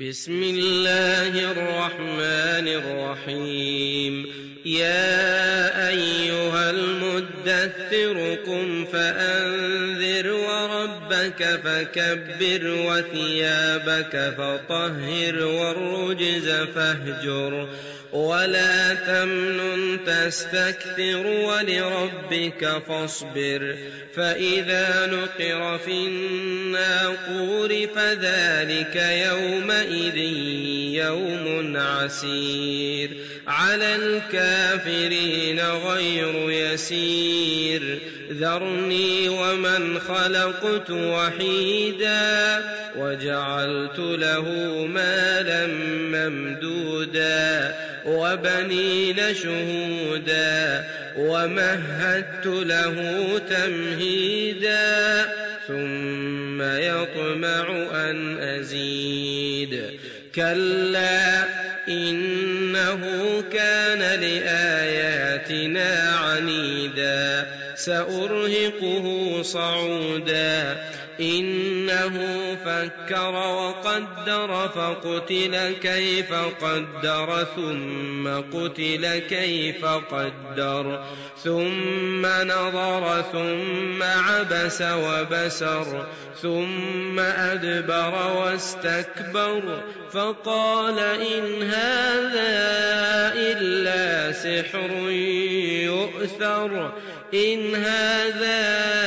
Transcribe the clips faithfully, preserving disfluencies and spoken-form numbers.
بسم الله الرحمن الرحيم. يا أيها المدثر قم فأنذر وربك فكبر وثيابك فطهر والرجز فاهجر ولا تمنن تستكثر ولربك فاصبر. فإذا نقر في الناقور فذلك يومئذ يوم عسير على الكافرين غير يسير. ذرني ومن خلقت وحيدا وجعلت له مالا ممدودا وبنين شهودا ومهدت له تمهيدا ثم يطمع أن أزيد. كلا إنه كان لآياتنا عنيدا سأرهقه صعودا. إنه فكر وقدر فقتل كيف قدر ثم قتل كيف قدر ثم نظر ثم عبس وبسر ثم أدبر واستكبر فقال إن هذا إلا سحر يؤثر إن هذا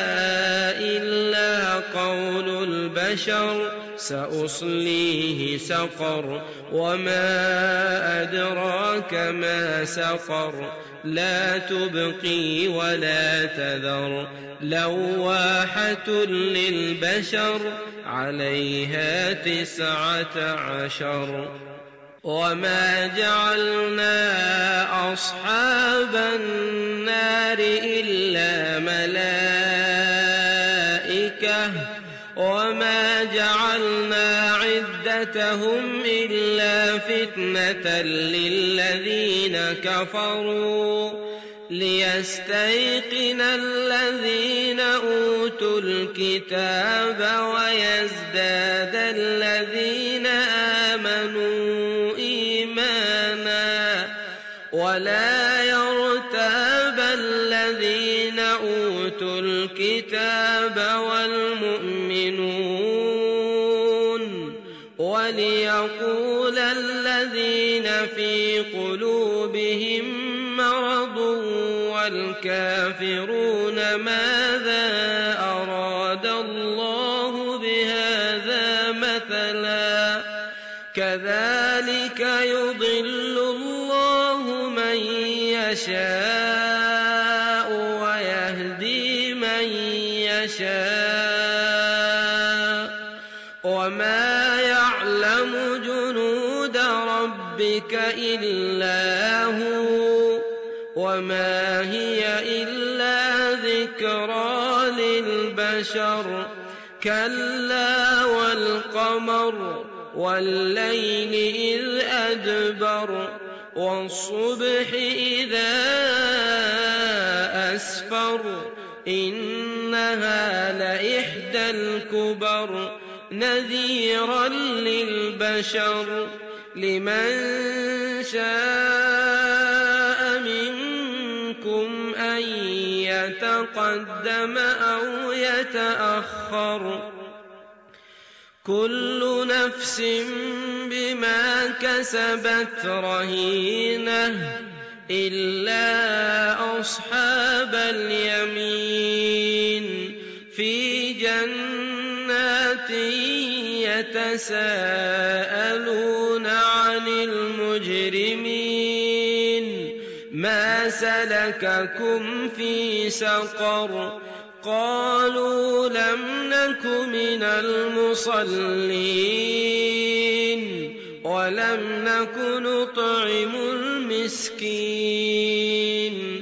إلا قول البشر سأصليه سقر وما أدراك ما سقر لا تبقي ولا تذر لواحة للبشر عليها تسعة عشر. وما جعلنا أصحاب النار إلا ملائكة وما جعلنا عدتهم إلا فتنة للذين كفروا ليستيقن الذين أوتوا الكتاب ويزداد الذين آمنوا إيمانا ولا يرتاب الذين أوتوا الكتاب والمؤمنون وليقول الذين في قلوبهم مرض والكافرون ماذا أراد الله بهذا مثلا كذلك يضل الله من يشاء ويهدي من يشاء وما يعلم جنود ربك إلا هو وما هي إلا ذكرى للبشر. كلا والقمر والليل إذ أدبر والصبح إذا أسفر إنها لإحدى الكبر نذيرا للبشر لمن شاء منكم أن يتقدم أو يتأخر. كل نفس بما كسبت رهينة إلا أصحاب اليمين في جنات يتساءلون عن المجرمين ما سلككم في سقر قالوا لم نك من المصلين ولم نك نطعم المسكين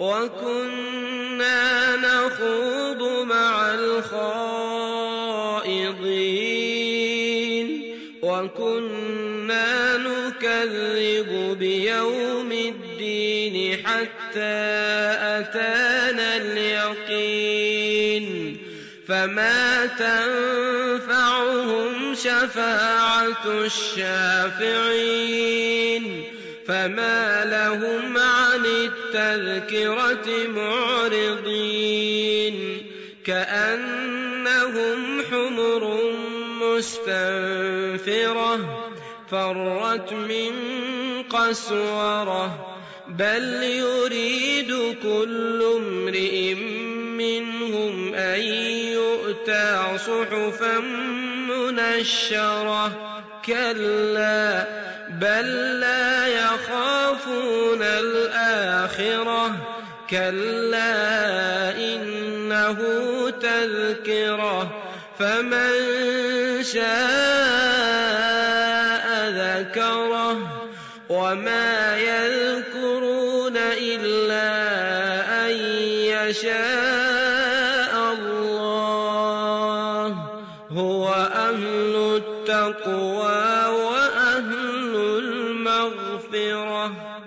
وكنا نخوض مع الخائضين وكنا نكذب بيوم الدين حتى أتانا اليقين فما تنفعهم شفاعة الشافعين فما لهم عن التذكرة معرضين كأنهم حمر مستنفرة فرت من قسورة بل يريد كل امرئ منهم أن يؤتى صحفا منشرة كلا بل لا يخافون الآخرة كلا إنه تذكرة فمن شاء ذكره وما يذكرون إلا أن يشاء الله هو أهل التقوى وأهل المغفرة.